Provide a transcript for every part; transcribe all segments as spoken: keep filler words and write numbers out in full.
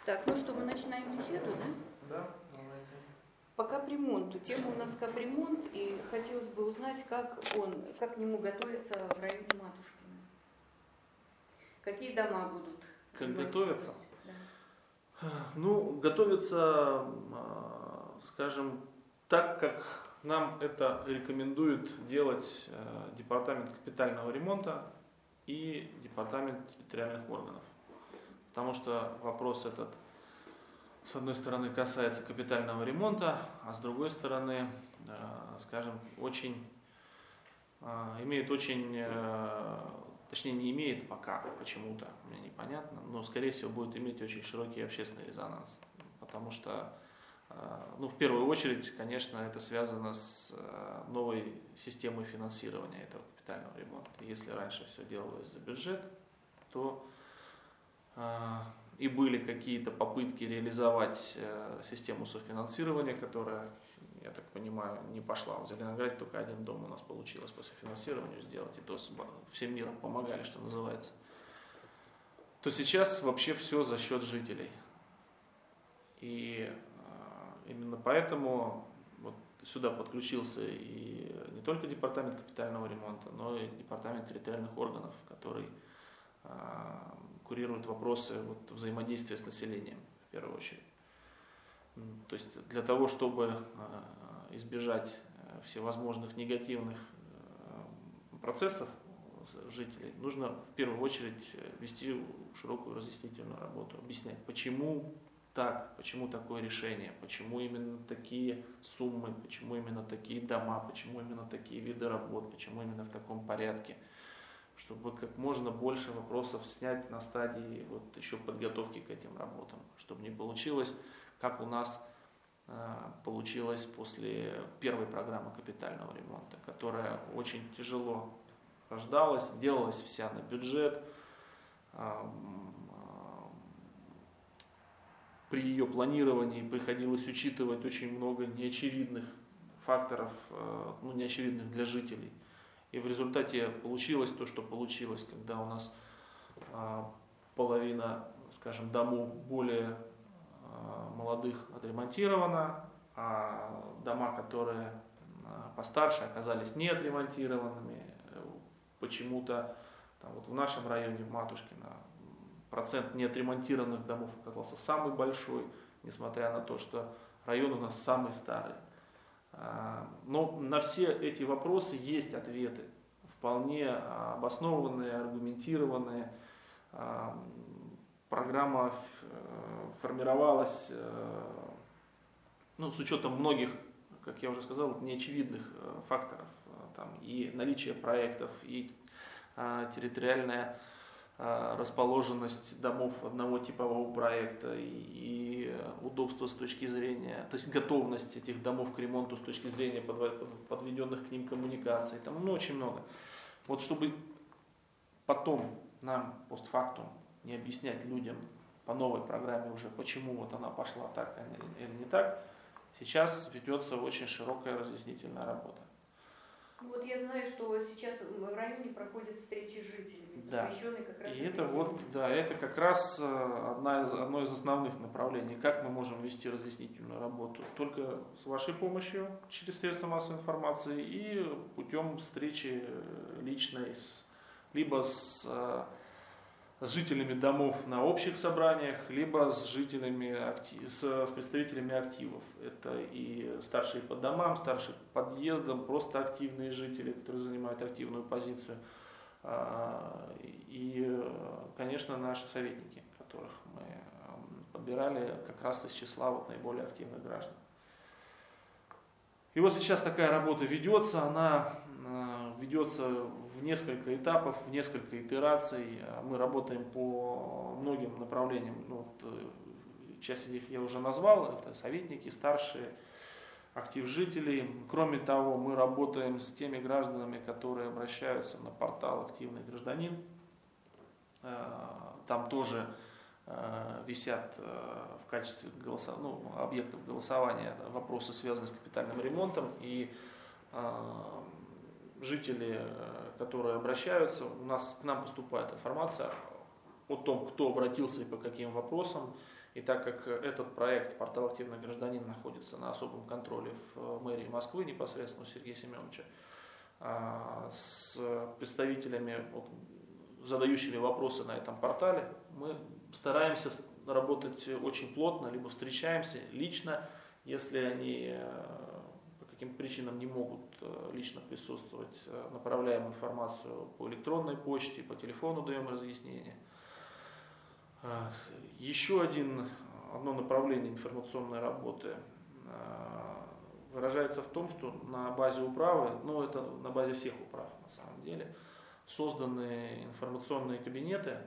Так, ну что, мы начинаем беседу, да? Да, давайте. По капремонту. Тема у нас капремонт, и хотелось бы узнать, как он, как к нему готовится в районе Матушкина. Какие дома будут? Как готовятся? Да. Ну, готовятся, скажем, так, как нам это рекомендует делать Департамент капитального ремонта и Департамент территориальных органов. Потому что вопрос этот, с одной стороны, касается капитального ремонта, а с другой стороны, скажем, очень имеет очень, точнее не имеет пока почему-то, мне непонятно, но скорее всего будет иметь очень широкий общественный резонанс. Потому что, ну, в первую очередь, конечно, это связано с новой системой финансирования этого капитального ремонта. Если раньше все делалось за бюджет, то и были какие-то попытки реализовать систему софинансирования, которая, я так понимаю, не пошла. В Зеленограде только один дом у нас получилось по софинансированию сделать, и то всем миром помогали, что называется. То сейчас вообще все за счет жителей. И именно поэтому вот сюда подключился и не только Департамент капитального ремонта, но и Департамент территориальных органов, который курирует вопросы вот, взаимодействия с населением в первую очередь. То есть для того, чтобы избежать всевозможных негативных процессов жителей, нужно в первую очередь вести широкую разъяснительную работу, объяснять, почему так, почему такое решение, почему именно такие суммы, почему именно такие дома, почему именно такие виды работ, почему именно в таком порядке, чтобы как можно больше вопросов снять на стадии вот еще подготовки к этим работам, чтобы не получилось, как у нас э, получилось после первой программы капитального ремонта, которая очень тяжело рождалась, делалась вся на бюджет. Э, э, при ее планировании приходилось учитывать очень много неочевидных факторов, э, ну, неочевидных для жителей. И в результате получилось то, что получилось, когда у нас а, половина, скажем, домов более а, молодых отремонтирована, а дома, которые а, постарше, оказались не отремонтированными. Почему-то там, вот в нашем районе, в Матушкино, процент неотремонтированных домов оказался самый большой, несмотря на то, что район у нас самый старый. Но на все эти вопросы есть ответы, вполне обоснованные, аргументированные. Программа формировалась, ну, с учетом многих, как я уже сказал, неочевидных факторов. Там и наличие проектов, и территориальная расположенность домов одного типового проекта и удобство с точки зрения, то есть готовность этих домов к ремонту с точки зрения подведенных к ним коммуникаций, там ну, очень много. Вот чтобы потом нам постфактум не объяснять людям по новой программе уже, почему вот она пошла так или не так, сейчас ведется очень широкая разъяснительная работа. Вот я знаю, что сейчас в районе проходят встречи с жителями, да. посвященные как раз и это вот, да, это как раз одна из, одно из основных направлений, как мы можем вести разъяснительную работу. Только с вашей помощью, через средства массовой информации и путем встречи личной, с, либо с, с жителями домов на общих собраниях, либо с жителями, актив, с, с представителями активов. Это и старшие по домам, старшие по подъездам, просто активные жители, которые занимают активную позицию. И, конечно, наши советники, которых мы подбирали как раз из числа вот наиболее активных граждан. И вот сейчас такая работа ведется, она ведется в несколько этапов, в несколько итераций. Мы работаем по многим направлениям. Ну, вот, часть из них я уже назвал, это советники, старшие, актив жителей. Кроме того, мы работаем с теми гражданами, которые обращаются на портал «Активный гражданин». Там тоже висят в качестве голосов... ну, объектов голосования вопросы, связанные с капитальным ремонтом. И жители, которые обращаются, у нас к нам поступает информация о том, кто обратился и по каким вопросам. И так как этот проект «Портал Активный гражданин» находится на особом контроле в мэрии Москвы, непосредственно у Сергея Семеновича, с представителями, задающими вопросы на этом портале, мы стараемся работать очень плотно, либо встречаемся лично, если они по каким-то причинам не могут лично присутствовать, направляем информацию по электронной почте, по телефону даем разъяснения. Еще один, одно направление информационной работы выражается в том, что на базе управы, ну это на базе всех управ на самом деле, созданы информационные кабинеты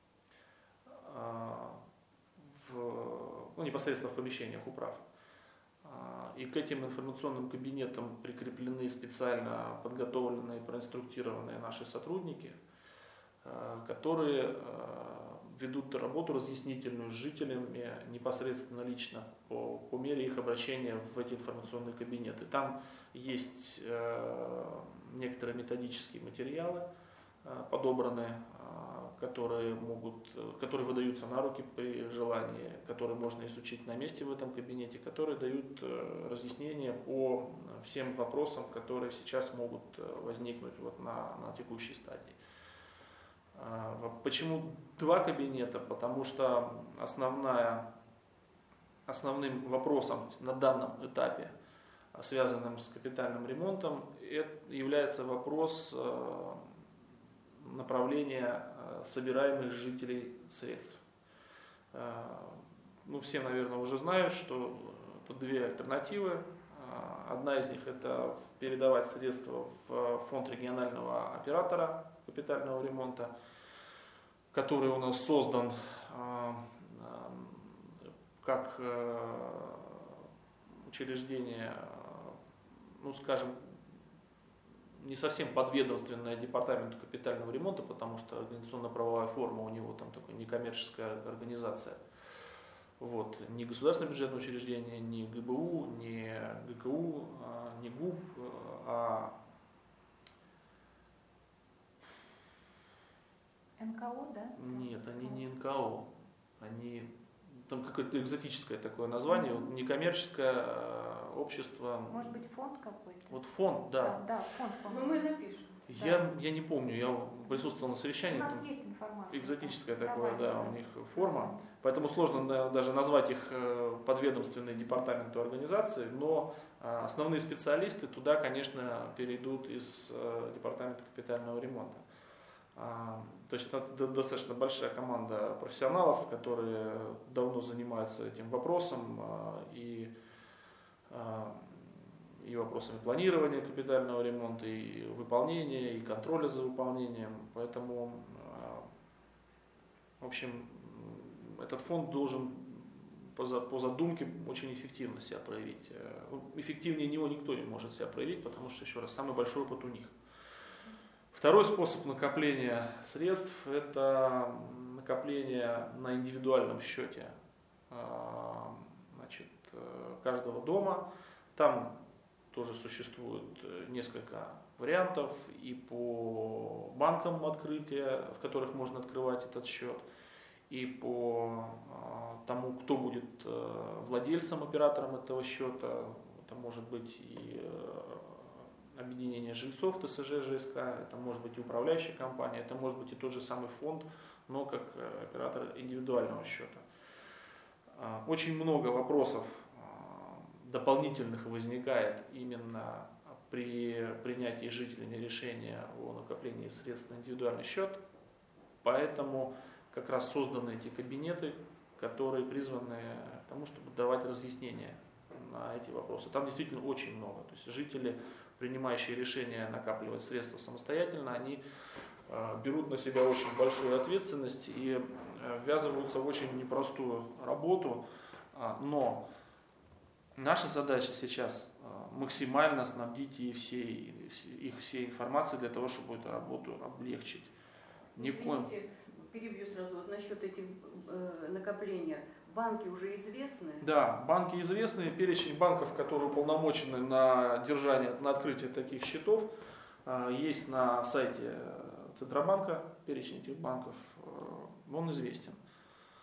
в, ну, непосредственно в помещениях управ. И к этим информационным кабинетам прикреплены специально подготовленные, проинструктированные наши сотрудники, которые ведут работу разъяснительную с жителями непосредственно лично по, по мере их обращения в эти информационные кабинеты. Там есть э, некоторые методические материалы э, подобраны, э, которые могут, которые выдаются на руки при желании, которые можно изучить на месте в этом кабинете, которые дают э, разъяснения по всем вопросам, которые сейчас могут возникнуть вот на, на текущей стадии. Почему два кабинета? Потому что основная, основным вопросом на данном этапе, связанным с капитальным ремонтом, является вопрос направления собираемых жителей средств. Ну, все, наверное, уже знают, что тут две альтернативы. Одна из них – это передавать средства в фонд регионального оператора капитального ремонта, который у нас создан как учреждение, ну скажем, не совсем подведомственное департаменту капитального ремонта, потому что организационно-правовая форма у него там такой некоммерческая организация. Вот. Ни государственное бюджетное учреждение, ни ГБУ, ни ГКУ, ни ГУП, а эн ка о, да? Нет, они не эн ка о, они, там какое-то экзотическое такое название, mm-hmm. некоммерческое общество. Может быть, фонд какой-то? Вот фонд, да. Да, да фонд, ну, мы напишем. Я, да. я не помню, я присутствовал на совещании. У нас там есть информация. экзотическая да. такое, Давай, да, да. у них форма. Поэтому сложно даже назвать их подведомственной департаменту организации, но основные специалисты туда, конечно, перейдут из департамента капитального ремонта. То есть это достаточно большая команда профессионалов, которые давно занимаются этим вопросом и, и вопросами планирования капитального ремонта, и выполнения, и контроля за выполнением. Поэтому, в общем, этот фонд должен по задумке очень эффективно себя проявить. Эффективнее него никто не может себя проявить, потому что, еще раз, самый большой опыт у них. Второй способ накопления средств – это накопление на индивидуальном счете, значит, каждого дома. Там тоже существует несколько вариантов и по банкам открытия, в которых можно открывать этот счет, и по тому, кто будет владельцем, оператором этого счета. Это может быть и объединение жильцов, тэ эс жэ, жэ эс ка, это может быть и управляющая компания, это может быть и тот же самый фонд, но как оператор индивидуального счета. Очень много вопросов дополнительных возникает именно при принятии жителями решения о накоплении средств на индивидуальный счет, поэтому как раз созданы эти кабинеты, которые призваны к тому, чтобы давать разъяснения на эти вопросы. Там действительно очень много. То есть жители, принимающие решения накапливать средства самостоятельно, они э, берут на себя очень большую ответственность и э, ввязываются в очень непростую работу. Э, но наша задача сейчас э, максимально снабдить их всей, их всей информацией для того, чтобы эту работу облегчить. Ни в коем... Перебью сразу вот насчет этих э, накопления. Банки уже известны? Да, банки известны. Перечень банков, которые уполномочены на держание, на открытие таких счетов, есть на сайте Центробанка. Перечень этих банков, он известен.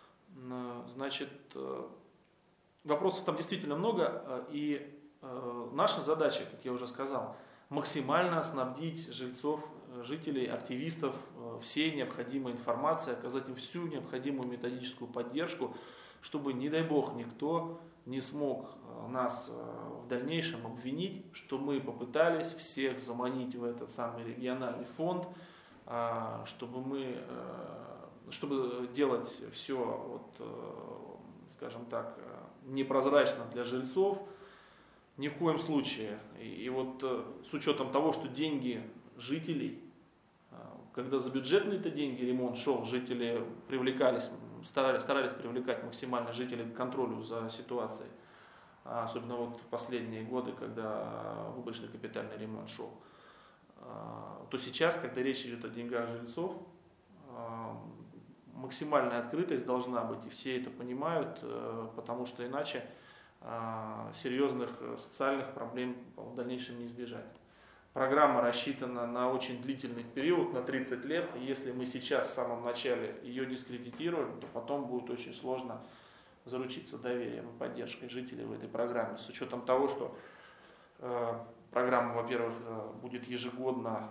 Значит, вопросов там действительно много, и наша задача, как я уже сказал, максимально снабдить жильцов, жителей, активистов всей необходимой информацией, оказать им всю необходимую методическую поддержку, чтобы, не дай бог, никто не смог нас в дальнейшем обвинить, что мы попытались всех заманить в этот самый региональный фонд, чтобы мы, чтобы делать все, вот, скажем так, непрозрачно для жильцов. Ни в коем случае. И, и вот с учетом того, что деньги жителей, когда за бюджетные-то деньги ремонт шел, жители привлекались, старались, старались привлекать максимально жителей к контролю за ситуацией, особенно вот последние годы, когда выборочный капитальный ремонт шел, то сейчас, когда речь идет о деньгах жильцов, максимальная открытость должна быть, и все это понимают, потому что иначе серьезных социальных проблем в дальнейшем не избежать. Программа рассчитана на очень длительный период, на тридцать лет. И если мы сейчас в самом начале ее дискредитируем, то потом будет очень сложно заручиться доверием и поддержкой жителей в этой программе. С учетом того, что э, программа, во-первых, будет ежегодно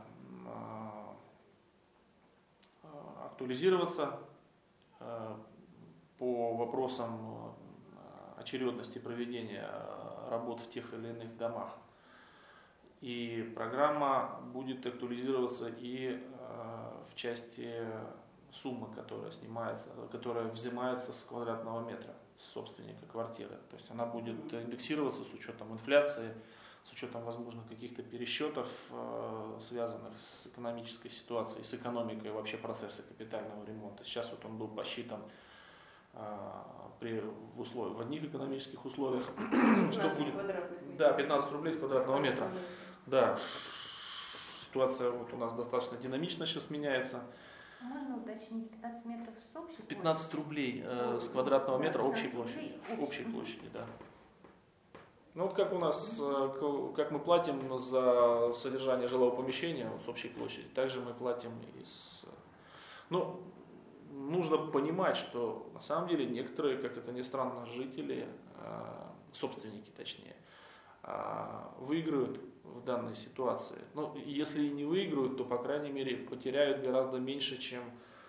э, актуализироваться э, по вопросам очередности проведения работ в тех или иных домах. И программа будет актуализироваться и э, в части суммы, которая снимается, которая взимается с квадратного метра собственника квартиры. То есть она будет индексироваться с учетом инфляции, с учетом, возможно, каких-то пересчетов, э, связанных с экономической ситуацией, с экономикой вообще процесса капитального ремонта. Сейчас вот он был посчитан При, в, условиях, в одних экономических условиях, что будет, да, пятнадцать рублей с квадратного метра. Да, ситуация вот у нас достаточно динамично сейчас меняется. Можно уточнить, пятнадцать метров с общей площади? пятнадцать рублей э, с квадратного да, метра общей площади. Общей площади, да. Ну вот как у нас, как мы платим за содержание жилого помещения вот, с общей площади, также мы платим и с... Ну, нужно понимать, что на самом деле некоторые, как это ни странно, жители, собственники точнее, выиграют в данной ситуации. Ну, если и не выиграют, то, по крайней мере, потеряют гораздо меньше, чем,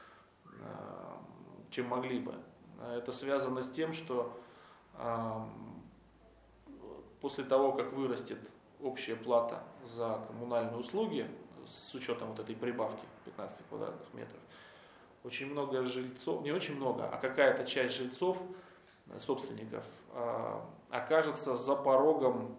чем могли бы. Это связано с тем, что после того, как вырастет общая плата за коммунальные услуги, с учетом вот этой прибавки пятнадцати квадратных метров, очень много жильцов, не очень много, а какая-то часть жильцов, собственников, окажется за порогом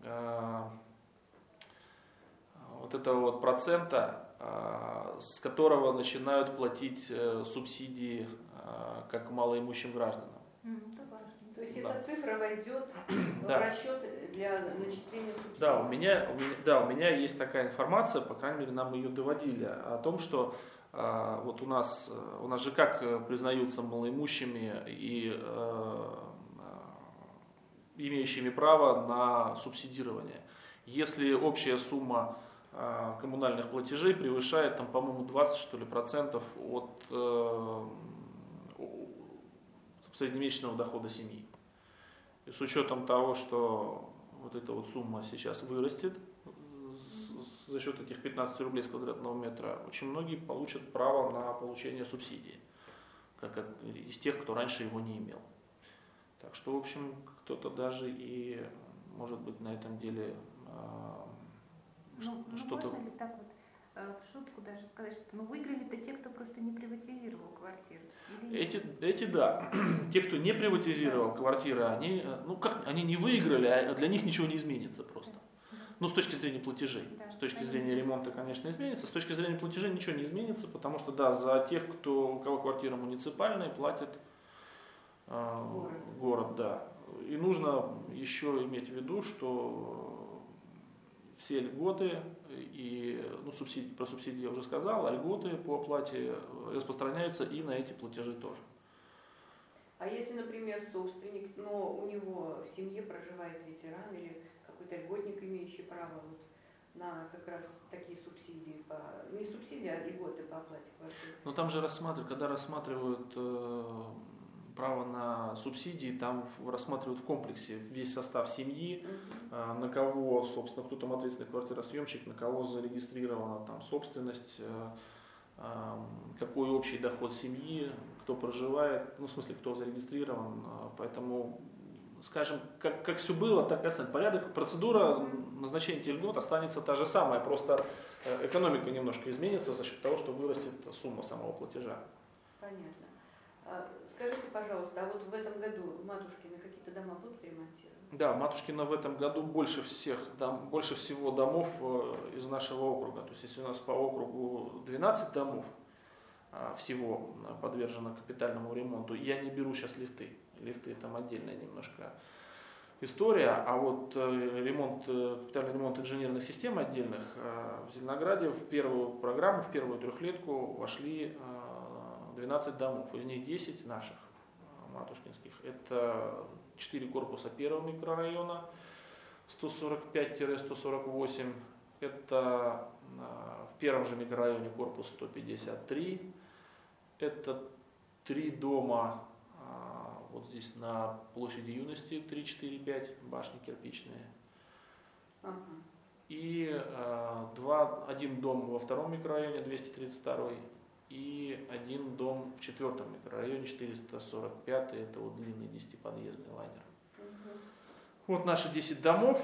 вот этого вот процента, с которого начинают платить субсидии как малоимущим гражданам. Это важно. То есть Да. эта цифра войдет Да. в расчет для начисления субсидий? Да, у меня, у меня, да, у меня есть такая информация, по крайней мере, нам ее доводили, о том, что а, вот у нас, у нас же как признаются малоимущими и а, имеющими право на субсидирование. Если общая сумма а, коммунальных платежей превышает, там, по-моему, двадцать что ли, процентов от а, среднемесячного дохода семьи. И с учетом того, что вот эта вот сумма сейчас вырастет за счет этих пятнадцати рублей с квадратного метра, очень многие получат право на получение субсидии, как из тех, кто раньше его не имел. Так что, в общем, кто-то даже и, может быть, на этом деле Ну, ну, что-то... можно ли так вот э, в шутку даже сказать, что ну, выиграли-то те, кто просто не приватизировал квартиры? Или Эти, нет? эти да, те, кто не приватизировал Да. квартиры, они, ну как, они не выиграли, а для них ничего не изменится просто. Ну, с точки зрения платежей. Да. С точки Они- зрения ремонта, конечно, изменится. С точки зрения платежей ничего не изменится, потому что, да, за тех, кто, у кого квартира муниципальная, платит э, Город. город, да. И нужно еще иметь в виду, что все льготы, и, ну, субсидии, про субсидии я уже сказал, а льготы по оплате распространяются и на эти платежи тоже. А если, например, собственник, но у него в семье проживает ветеран или какой-то льготник, имеющий право вот на как раз такие субсидии, по, не субсидии, а льготы по оплате квартиры? Но там же рассматривают, когда рассматривают э, право на субсидии, там в- рассматривают в комплексе весь состав семьи, Мгм. а, на кого, собственно, кто там ответственный квартиросъемщик, на кого зарегистрирована там собственность, э, ам, какой общий доход семьи, кто проживает, ну, в смысле, кто зарегистрирован. а, Поэтому, скажем, как, как все было, так и останется. Порядок, процедура назначения этих льгот останется та же самая, просто э, экономика немножко изменится за счет того, что вырастет сумма самого платежа. Понятно. А, Скажите, пожалуйста, а вот в этом году Матушкины какие-то дома будут ремонтировать? Да, Матушкина в этом году больше всех, дом, больше всего домов э, из нашего округа. То есть если у нас по округу двенадцать домов а, всего а, подвержено капитальному ремонту, я не беру сейчас лифты. Лифты там отдельная немножко история, а вот э, ремонт, э, капитальный ремонт инженерных систем отдельных э, в Зеленограде в первую программу, в первую трехлетку вошли э, двенадцать домов, из них десять наших э, матушкинских. Это четыре корпуса первого микрорайона, сто сорок пять - сто сорок восемь. Это э, в первом же микрорайоне корпус сто пятьдесят три. Это три дома а, вот здесь на площади Юности три, четыре, пять башни кирпичные. Ага. И э, два, один дом во втором микрорайоне двести тридцать два и один дом в четвертом микрорайоне четыреста сорок пять. Это вот длинный десятиподъездный лайнер. Мгм. Вот наши десять домов.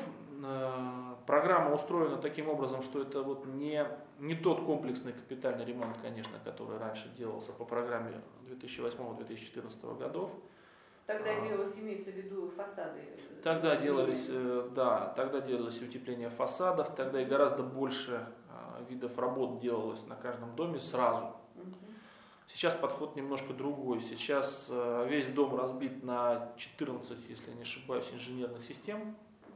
Э, Программа устроена таким образом, что это вот не, не тот комплексный капитальный ремонт, конечно, который раньше делался по программе две тысячи восьмого - две тысячи четырнадцатого годов. Тогда А. делалось, имеется в виду, фасады. э, Тогда э, делались, э, да, тогда делались утепление фасадов, тогда и гораздо больше э, видов работ делалось на каждом доме сразу. Мгм. Сейчас подход немножко другой. Сейчас э, весь дом разбит на четырнадцать, если я не ошибаюсь, инженерных систем,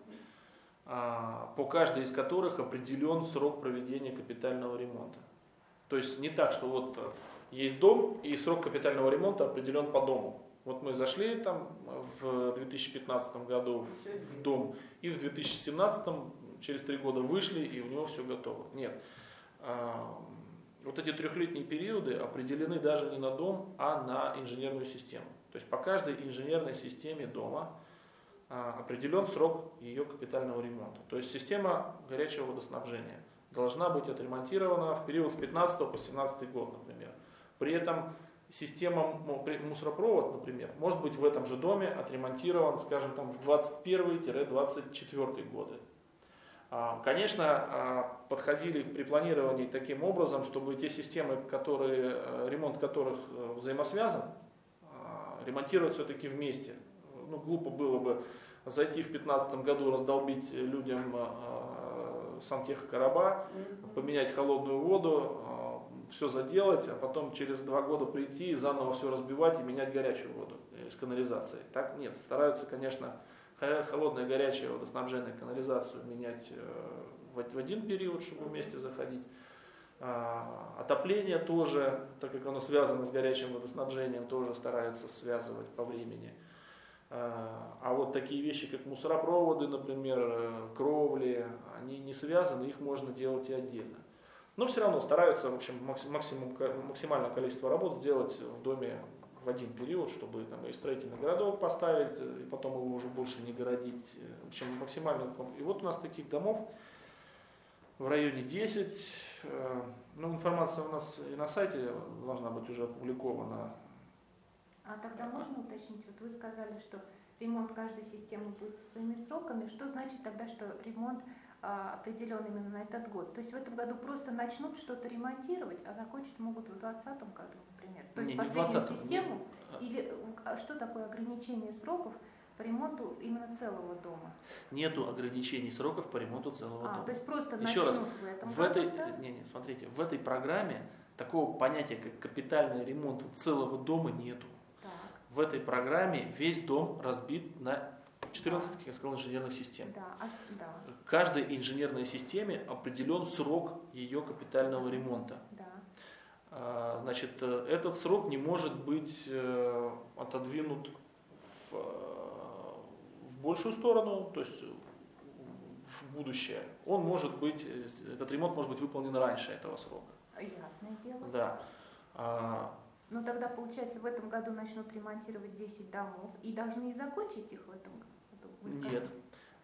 а, по каждой из которых определен срок проведения капитального ремонта. То есть не так, что вот э, есть дом и срок капитального ремонта определен по дому. Вот мы зашли там в две тысячи пятнадцатом году в дом и в две тысячи семнадцатом через три года вышли и у него все готово. Нет. А, Вот эти трехлетние периоды определены даже не на дом, а на инженерную систему. То есть по каждой инженерной системе дома а, определен срок ее капитального ремонта. То есть система горячего водоснабжения должна быть отремонтирована в период с пятнадцатого по семнадцатый год, например. При этом система ну, при- мусоропровод, например, может быть в этом же доме отремонтирован, скажем, там, в двадцать первый - двадцать четвёртый годы. А, Конечно, а, подходили при планировании таким образом, чтобы те системы, которые, э, ремонт которых э, взаимосвязан, а, ремонтировать все-таки вместе. Ну, глупо было бы зайти в две тысячи пятнадцатом году, раздолбить людям э, сантехкороба, Мгм. поменять холодную воду, все заделать, а потом через два года прийти и заново все разбивать и менять горячую воду из канализации. Так нет, стараются, конечно, хо- холодное, горячее водоснабжение, канализацию менять э, в в один период, чтобы вместе заходить. А, Отопление тоже, так как оно связано с горячим водоснабжением, тоже стараются связывать по времени. А а вот такие вещи, как мусоропроводы, например, э, кровли, они не связаны, их можно делать и отдельно. Но все равно стараются, в общем, макси- максимум, максимальное количество работ сделать в доме в один период, чтобы там, и строительный городок поставить, и потом его уже больше не городить. В общем, максимально. И вот у нас таких домов в районе десять. Э, Ну, информация у нас и на сайте должна быть уже опубликована. А тогда можно уточнить, вот вы сказали, что ремонт каждой системы будет со своими сроками. Что значит тогда, что ремонт а, определен именно на этот год? То есть в этом году просто начнут что-то ремонтировать, а закончить могут в двадцатом году, например? То есть Не, не в последнюю двадцатом, систему? не- Или а что такое ограничение сроков по ремонту именно целого дома? Нету ограничений сроков по ремонту целого А, дома. то есть просто Еще начнут раз, в этом В году, этой, да? не, не, смотрите, в этой программе такого понятия, как капитальный ремонт целого дома, нету. Так. В этой программе весь дом разбит на четырнадцать, как я сказал, инженерных систем. Да, а, ш- да, Каждой инженерной системе определен срок ее капитального ремонта. да. А, Значит, э, этот срок не может быть э, отодвинут в, э, в большую сторону, то есть в будущее. Он может быть, э, этот ремонт может быть выполнен раньше этого срока. Ясное дело. Да. А, Но тогда, получается, в этом году начнут ремонтировать десять домов и должны и закончить их в этом году? Вы сказали? Нет.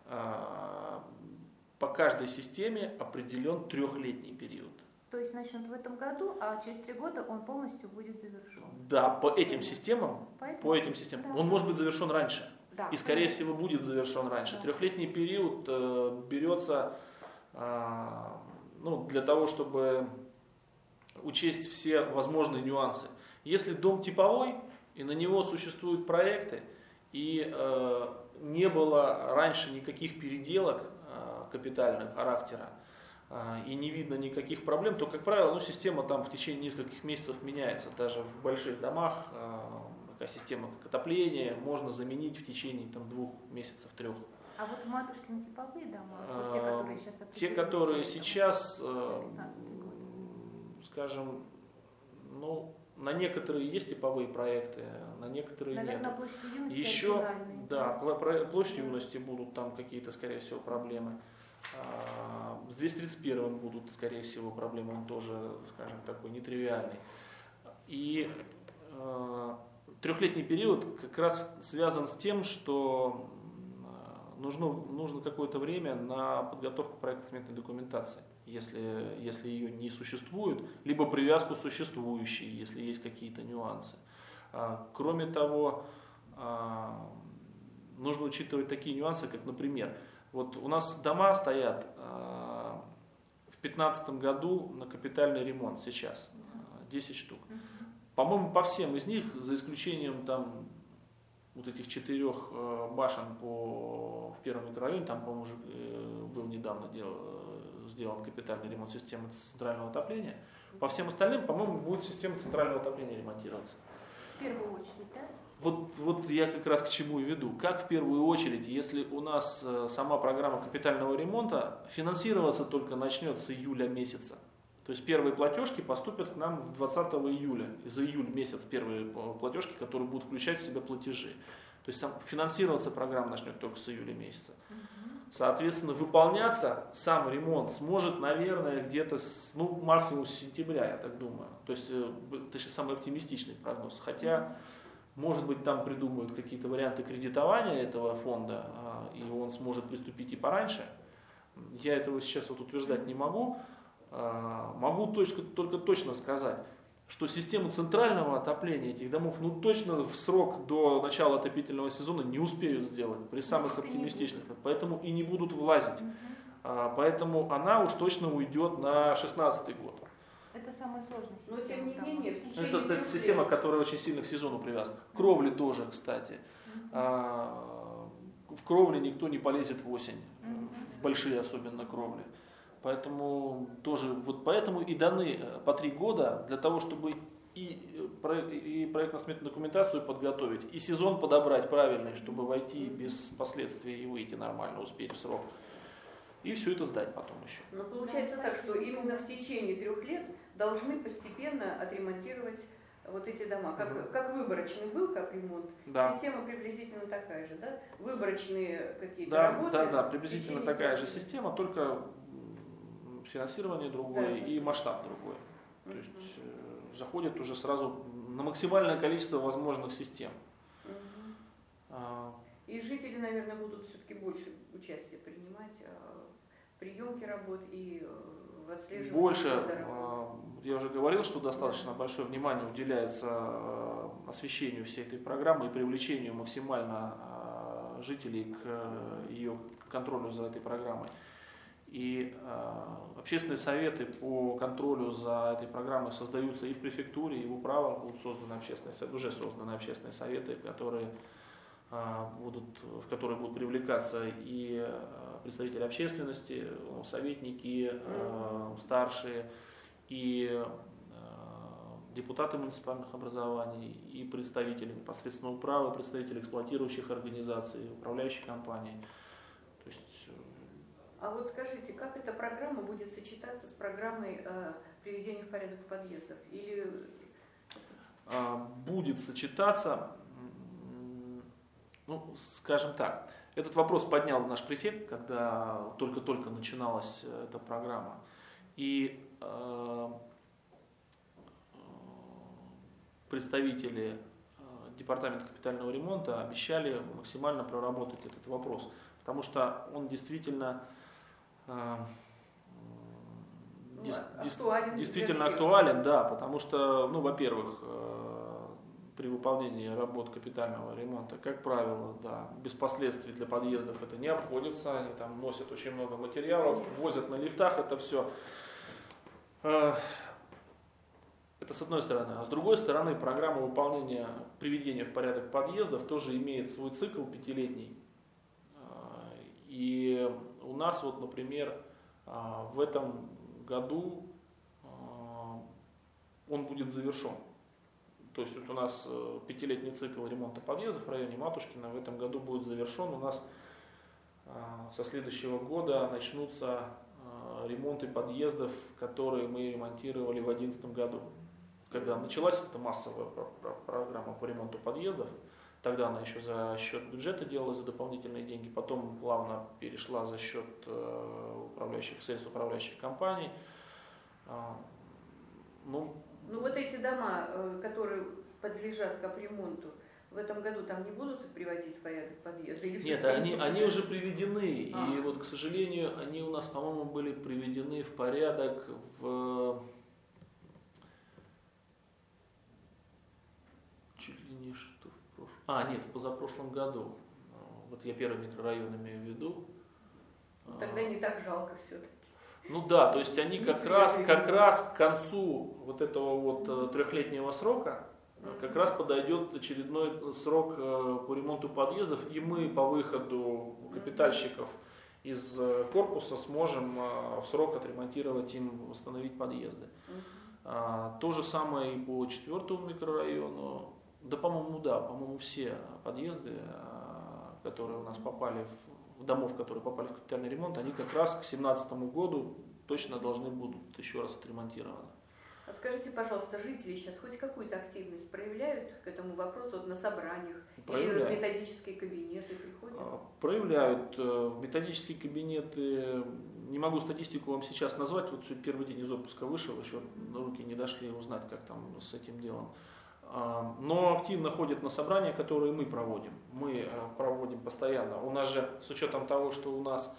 По каждой системе определен трехлетний период. То есть начнут в этом году, а через три года он полностью будет завершен? Да, по этим системам, Поэтому, по этим системам. да. Он может быть завершен раньше. Да, И, скорее конечно. всего, будет завершен раньше. Да. Трехлетний период э, берется э, ну, для того, чтобы учесть все возможные нюансы. Если дом типовой, и на него существуют проекты, и э, не было раньше никаких переделок э, капитального характера, э, и не видно никаких проблем, то, как правило, ну, система там в течение нескольких месяцев меняется. Даже в больших домах э, такая система как отопление можно заменить в течение там, двух месяцев, трех. А вот в Матушкино типовые дома, вот те, которые сейчас Те, определены, которые это сейчас, э, пятнадцатый год. скажем, ну, на некоторые есть типовые проекты, на некоторые Наверное, нет. площадь юности Еще, оригинальные, да, пла- про- площадь юности будут там какие-то, скорее всего, проблемы. А, С двести тридцать первым будут, скорее всего, проблемы, он тоже, скажем, такой нетривиальный. И э, трехлетний период как раз связан с тем, что э, нужно, нужно какое-то время на подготовку проектно-сметной документации, если, если ее не существует, либо привязку существующей, если есть какие-то нюансы. А, Кроме того, а, нужно учитывать такие нюансы, как, например, вот у нас дома стоят а, в две тысячи пятнадцатом году на капитальный ремонт сейчас, а, десять штук. По-моему, по всем из них, за исключением там вот этих четырех э, башен по, в первом микрорайоне, там, по-моему, уже э, был недавно дел, э, сделан капитальный ремонт системы центрального отопления. По всем остальным, по-моему, будет система центрального отопления ремонтироваться. В первую очередь, да? Вот, вот я как раз к чему и веду. Как в первую очередь, если у нас э, сама программа капитального ремонта финансироваться только начнет с июля месяца. То есть первые платежки поступят к нам двадцатого июля. И за июль месяц первые платежки, которые будут включать в себя платежи. То есть сам, финансироваться программа начнет только с июля месяца. Соответственно, выполняться сам ремонт сможет, наверное, где-то с, ну, максимум с сентября, я так думаю. То есть это сейчас самый оптимистичный прогноз. Хотя, может быть, там придумают какие-то варианты кредитования этого фонда, и он сможет приступить и пораньше. Я этого сейчас вот утверждать не могу. Могу точно, только точно сказать, что систему центрального отопления этих домов ну точно в срок до начала отопительного сезона не успеют сделать при самых Значит, оптимистичных, поэтому и не будут влазить. Угу. Поэтому она уж точно уйдет на шестнадцатый год. Это самая сложная система. Но тем не дома. менее, в течение Это, это трех система, лет- которая очень сильно к сезону привязана. Кровли тоже, кстати. А, В кровли никто не полезет в осень, Мгм. в большие особенно кровли. Поэтому тоже, вот поэтому и даны по три года для того, чтобы и, про- и проектно-сметную документацию подготовить, и сезон подобрать правильный, чтобы войти без последствий и выйти нормально, успеть в срок. И все это сдать потом еще. Но получается Да, так, что спасибо. именно в течение трех лет должны постепенно отремонтировать вот эти дома. Как, Мгм. как выборочный был капремонт, Да. система приблизительно такая же, да? Выборочные какие-то Да, работы. да, да, в приблизительно течение такая трех же лет. система, только м, финансирование другое Да, и совсем. масштаб другой. То Мгм. есть э, заходит уже сразу на максимальное количество возможных систем. Мгм. А, И жители, наверное, будут все-таки больше участия принимать э, в приемке работ и э, в отслеживании. Больше, хода работ. а, я уже говорил, что достаточно большое внимание уделяется а, освещению всей этой программы и привлечению максимально а, жителей к э, ее контролю за этой программой. И э, общественные советы по контролю за этой программой создаются и в префектуре, и в управах будут созданы общественные советы, уже созданы общественные советы, которые, э, будут, в которые будут привлекаться и э, представители общественности, ну, советники, э, старшие, и э, депутаты муниципальных образований, и представители непосредственно управы, представители эксплуатирующих организаций, управляющих компаний. То есть, А вот скажите, как эта программа будет сочетаться с программой э, приведения в порядок подъездов? Или будет сочетаться, м, ну, скажем так, этот вопрос поднял наш префект, когда только-только начиналась эта программа. И э, представители департамента капитального ремонта обещали максимально проработать этот вопрос, потому что он действительно э, Ну, дес, актуален действительно для всех. актуален, да, потому что, ну, во-первых, э, при выполнении работ капитального ремонта, как правило, да, без последствий для подъездов это не обходится, они там носят очень много материалов, возят на лифтах это все. Э, Это с одной стороны. А с другой стороны, программа выполнения приведения в порядок подъездов тоже имеет свой цикл пятилетний. И у нас, вот, например, в этом году он будет завершен. То есть вот у нас пятилетний цикл ремонта подъездов в районе Матушкина в этом году будет завершен. У нас со следующего года начнутся ремонты подъездов, которые мы ремонтировали в две тысячи одиннадцатом году. Когда началась эта массовая программа по ремонту подъездов, тогда она еще за счет бюджета делалась, за дополнительные деньги, потом плавно перешла за счет управляющих средств управляющих компаний. Ну, Ну вот эти дома, которые подлежат капремонту, в этом году там не будут приводить в порядок подъезда? Или нет, они, они уже приведены, а. и вот, к сожалению, они у нас, по-моему, были приведены в порядок в... Не что в прошлом... А, нет, в позапрошлом году. Вот я первый микрорайон имею в виду. Тогда не так жалко все-таки. Ну да, то есть они как раз, как раз к концу вот этого вот трехлетнего срока как раз подойдет очередной срок по ремонту подъездов, и мы по выходу капитальщиков из корпуса сможем в срок отремонтировать им, восстановить подъезды. То же самое и по четвертому микрорайону. Да, по-моему, да, по-моему, все подъезды, которые у нас попали, в домов, которые попали в капитальный ремонт, они как раз к две тысячи семнадцатому году точно должны будут еще раз отремонтированы. А скажите, пожалуйста, жители сейчас хоть какую-то активность проявляют к этому вопросу вот на собраниях? Проявляют. Или в методические кабинеты приходят? Проявляют. В методические кабинеты, не могу статистику вам сейчас назвать, вот первый день из отпуска вышел, еще руки не дошли узнать, как там с этим делом. Но активно ходят на собрания, которые мы проводим. Мы проводим постоянно. У нас же, с учетом того, что у нас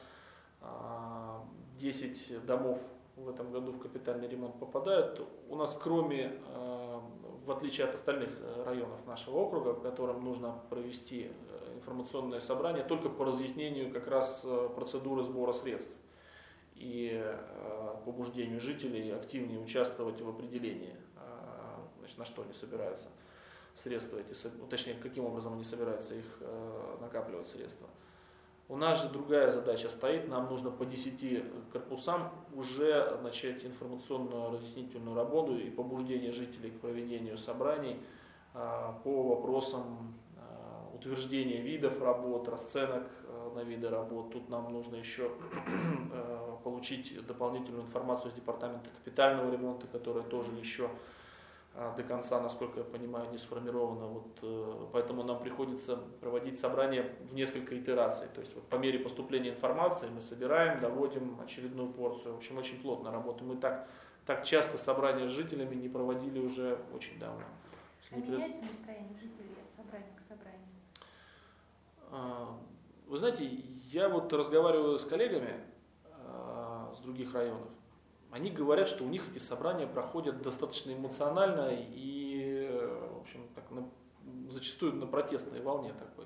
десять домов в этом году в капитальный ремонт попадают, у нас кроме, в отличие от остальных районов нашего округа, в котором нужно провести информационное собрание только по разъяснению как раз процедуры сбора средств и побуждению жителей активнее участвовать в определении, значит, на что они собираются средства эти, ну, точнее, каким образом они собираются их э, накапливать средства. У нас же другая задача стоит, нам нужно по десяти корпусам уже начать информационную разъяснительную работу и побуждение жителей к проведению собраний э, по вопросам э, утверждения видов работ, расценок э, на виды работ. Тут нам нужно еще э, получить дополнительную информацию с департамента капитального ремонта, которая тоже еще до конца, насколько я понимаю, не сформировано. Вот, поэтому нам приходится проводить собрания в несколько итераций. То есть вот, по мере поступления информации мы собираем, доводим очередную порцию. В общем, очень плотно работаем. Мы так, так часто собрания с жителями не проводили уже очень давно. А меняется настроение жителей от собрания к собранию? Вы знаете, я вот разговариваю с коллегами с других районов. Они говорят, что у них эти собрания проходят достаточно эмоционально и, в общем, так, на, зачастую на протестной волне такой.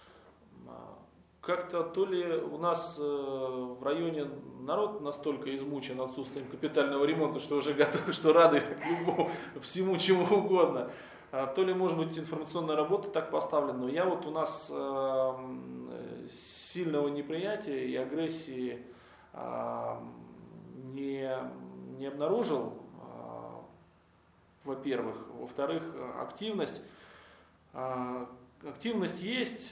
Как-то то ли у нас в районе народ настолько измучен отсутствием капитального ремонта, что уже готовы, что рады любому, всему чему угодно, то ли, может быть, информационная работа так поставлена. Но я вот у нас сильного неприятия и агрессии Не, не обнаружил, во-первых. Во-вторых, активность. Активность есть.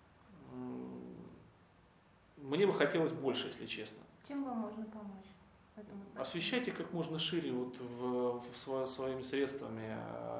Мне бы хотелось больше, если честно. Чем вам можно помочь? В этом Освещайте как можно шире вот в, в сво, своими средствами.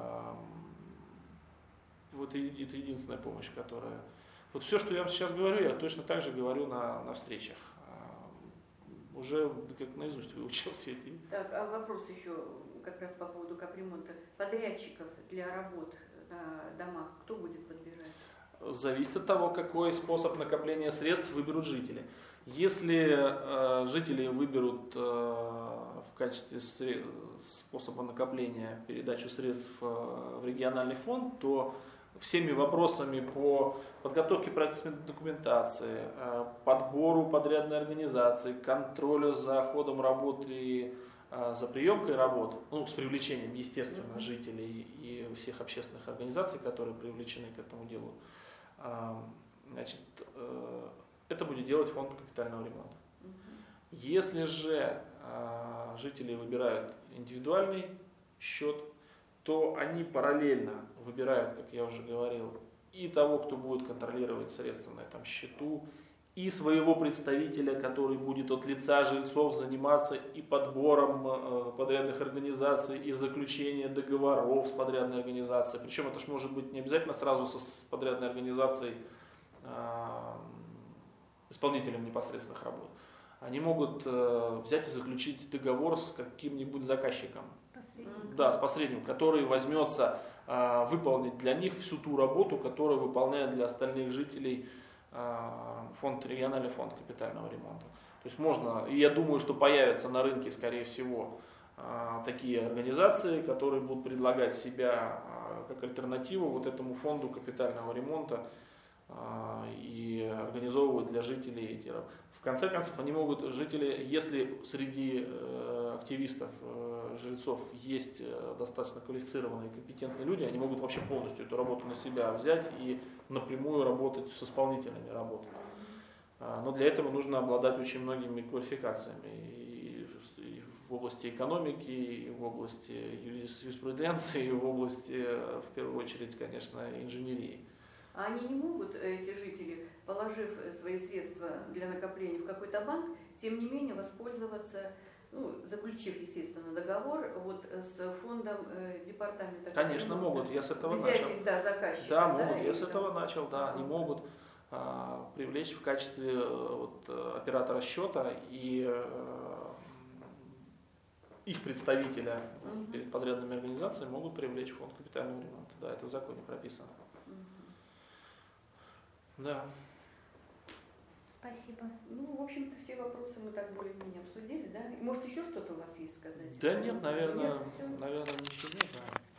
Вот это единственная помощь, которая... Вот все, что я сейчас говорю, я точно так же говорю на, на встречах. Уже как наизусть выучил все эти. Так, а вопрос еще. как раз по поводу капремонта, подрядчиков для работ на домах кто будет подбирать? Зависит от того, какой способ накопления средств выберут жители. Если э, жители выберут э, в качестве сре- способа накопления передачу средств э, в региональный фонд, то всеми вопросами по подготовке проектной документации, э, подбору подрядной организации, контролю за ходом работы, э, за приемкой работ, ну, с привлечением, естественно, жителей и всех общественных организаций, которые привлечены к этому делу, э, значит, э, это будет делать фонд капитального ремонта. Если же э, жители выбирают индивидуальный счет, то они параллельно выбирают, как я уже говорил, и того, кто будет контролировать средства на этом счету, и своего представителя, который будет от лица жильцов заниматься и подбором э, подрядных организаций, и заключением договоров с подрядной организацией. Причем это же может быть не обязательно сразу со, с подрядной организацией, э, исполнителем непосредственных работ. Они могут э, взять и заключить договор с каким-нибудь заказчиком. Посредник. Да, с посредником, который возьмется э, выполнить для них всю ту работу, которую выполняет для остальных жителей э, фонд, региональный фонд капитального ремонта. То есть можно, и я думаю, что появятся на рынке, скорее всего, э, такие организации, которые будут предлагать себя э, как альтернативу вот этому фонду капитального ремонта э, и организовывать для жителей эти работы. В конце концов, они могут, жители, если среди э, активистов, э, жильцов есть э, достаточно квалифицированные и компетентные люди, они могут вообще полностью эту работу на себя взять и напрямую работать с исполнителями работы. А, но для этого нужно обладать очень многими квалификациями и, и в области экономики, и в области юриспруденции, и в области, в первую очередь, конечно, инженерии. А они не могут, эти жители, положив свои средства для накопления в какой-то банк, тем не менее воспользоваться, ну, заключив, естественно, договор вот с фондом э, департамента. Конечно, могут. Я с этого взять начал. их, да, заказчика. Да, могут. Да, Я с там... этого начал, да. Они могут а, привлечь в качестве вот, оператора счета и а, их представителя uh-huh. перед подрядными организациями могут привлечь фонд капитального ремонта. Да, это в законе прописано. Да. Спасибо. Ну, в общем-то, все вопросы мы так более-менее обсудили, да? Может, еще что-то у вас есть сказать? Да нет, наверное, Нет, наверное, ничего нет. Да.